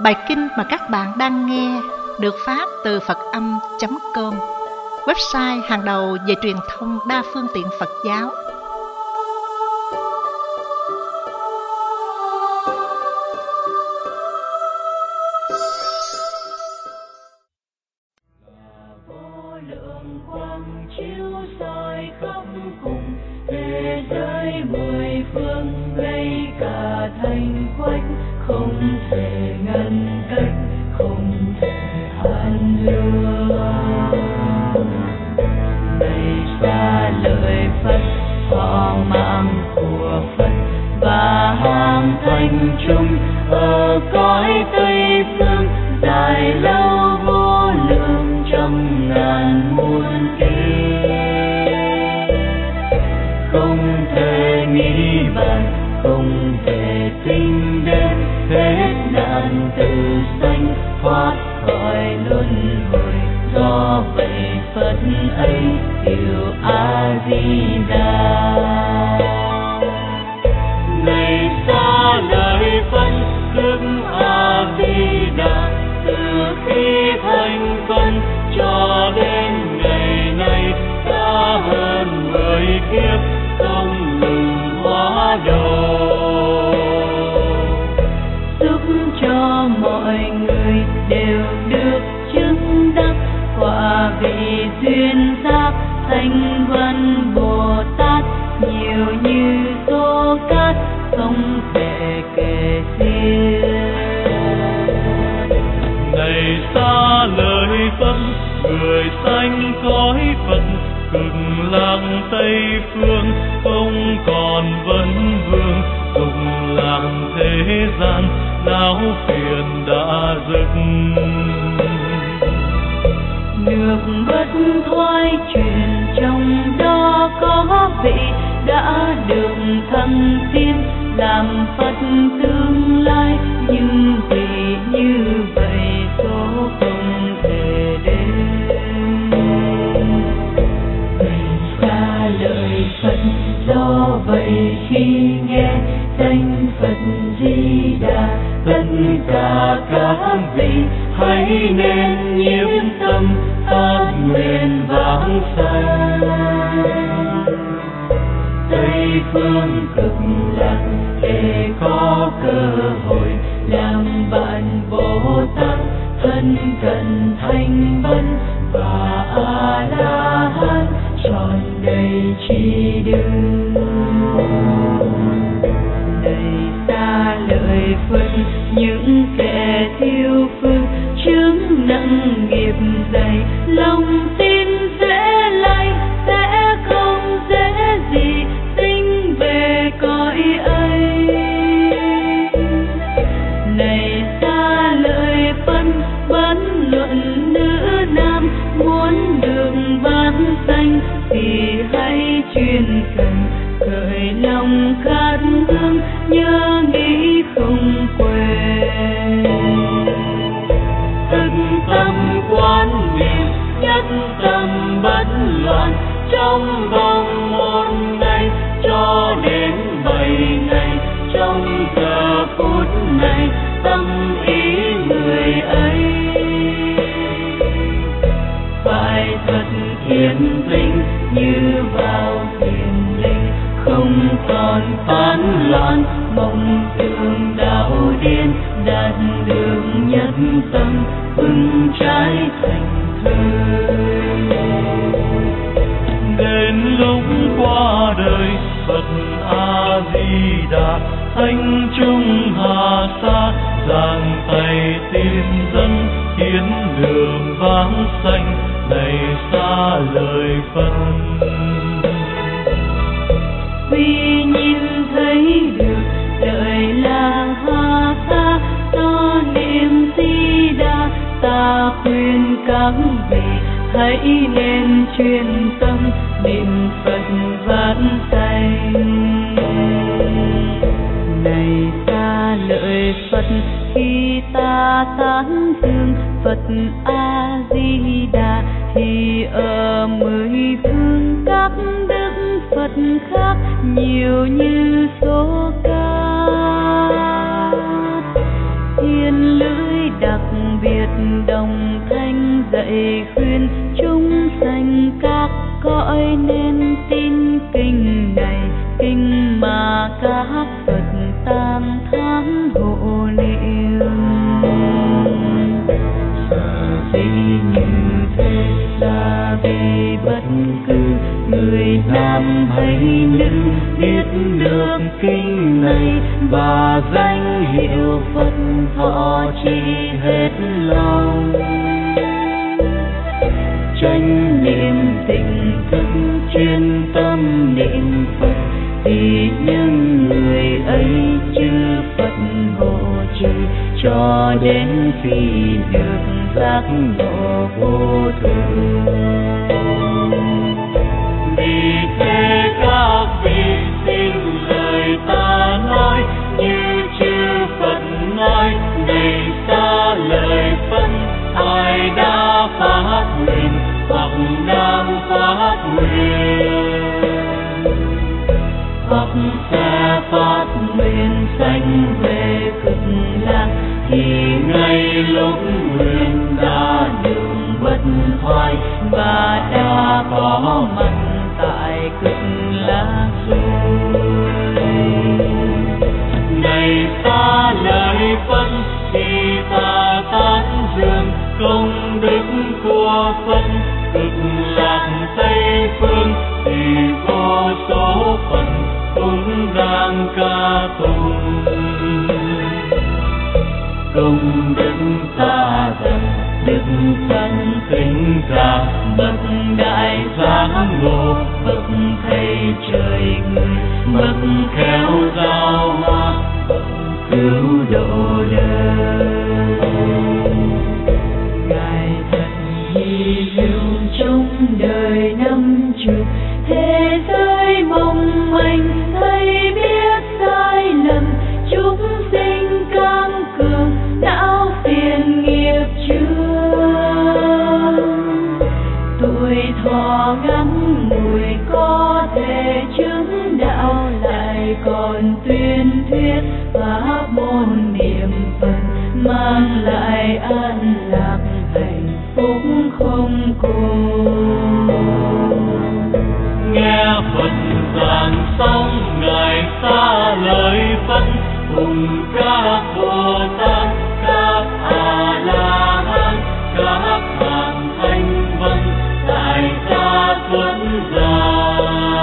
Bài kinh mà các bạn đang nghe được phát từ Phật-âm.com, website hàng đầu về truyền thông đa phương tiện Phật giáo. Vô lượng quang chiếu soi khắp cùng thế giới mười phương, ngay cả thanh quách không thể ngăn cách, không thể hạn lượng. Này xa lời Phật, họ mạng của Phật và hàng thanh chúng ở cõi Tây phương, dài lâu vô lượng trăm ngàn muôn kiếp. Không thể nghĩ bàn, không thể tính đến, hết nạn tử sanh thoát khỏi luân hồi. Do vậy Phật ấy hiệu A Di Đà. Này xa lời Phật đức A Di Đà, từ khi thành phân cho đến ngày nay đã hơn 10 kiếp không ngừng hóa độ, giúp cho mọi người đều được chứng đắc quả vị duyên giác thanh văn Bồ Tát, nhiều như số cát không thể kể xiết. Này xa lời Phật, người sanh cõi Phật, cực lạc Tây phương không còn vấn vương, dục lạc thế gian não phiền đã dứt. Nước bất thoái chuyển trong đó có vị đã được thăng tiến làm Phật tương lai, nhưng vì như vậy số không thể đến. Xa lời Phật, do vậy khi nghe danh Phật Di Đà, tất cả các vị hãy nên nhiếp tâm phát nguyện vãng sanh. Tây phương cực lạc để có cơ hội làm bạn Bồ Tát thân cận thanh văn và A La Hán tròn đầy trí đức. Này xa lời Phật, những kẻ thiêu phương chướng nặng nghiệp dày, lòng tin sẽ lay, sẽ không dễ gì sinh về cõi ấy. Này xa lời Phật, bất luận nữ nam muốn được vãng sanh thì hãy chuyên cần khởi lòng khát hướng, nhớ nghĩ không quên. Thực tâm quán niệm, nhất tâm bất loạn, trong vòng 1 ngày cho đến 7 ngày, trong giờ phút này tâm ý người ấy phải thật yên tĩnh như vào thiền định, không còn tán loạn mộng tưởng đạo điên, đạt được nhất tâm vững trái thành thơi. Đến lúc qua đời Phật A Di Đà, thanh trung hà sa giang tay tiên dân hiến đường vãng sanh. Này xa lời Phật, vì nhìn thấy được đời là hà sa do niệm Di Đà, ta khuyên các vị hãy nên chuyên tâm niệm Phật vãng sanh. Này xa lợi Phật, khi ta tán dương Phật A Di Đà thì ở 10 phương các đức Phật khác nhiều như số cát. Thiên lưỡi lòng thanh dạy khuyên chúng sanh các cõi nên tin kinh này, kinh mà các Phật tam tháng hộ niệm. Sở dĩ như thế là vì bất cứ người nam hay nữ biết được kinh này và danh hiệu Phật thọ trì hết lòng, chánh niệm tỉnh thức chuyên tâm niệm Phật thì những người ấy chư Phật hộ trì cho đến khi được giác ngộ vô thường. Vì thế các vị xin lời ta nói như chư Phật nói, này xa lời phân ai đã phát nguyện hoặc đang phát nguyện, hoặc sẽ phát nguyện sanh về cực lạc, thì ngay lúc nguyện đã đường bất thoại và đã có mặt tại cực lạc rồi. Này ta lời phân thì ta tán dương công đức của Phật, cực lạc Tây phương thì vô số Phật cũng đang ca tụng. Công đức ta dâng đức thân tình cảm bậc đại giác ngộ, bậc thầy trời người, bậc khéo giáo hóa, bậc cứu độ đời. Ngài thật hy hữu trong đời năm chục, thế giới mong manh thấy biết sai lầm, chúng sinh cam cường não phiền nghiệp chướng. Tuổi thọ ngắn ngủi có thể chứng đạo, lại còn tuyên thuyết pháp môn niệm Phật mang lại an lạc hạnh phúc không cùng. Nghe Phật giảng xong ngài xa lời phân cùng các Bồ Tát, các A La Hán, các hàng thanh văn tại gia xuất gia.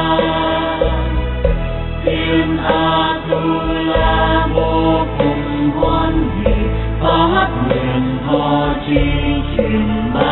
Thiên A Tu La vô cùng hoan hỷ phát nguyện thọ trì chuyên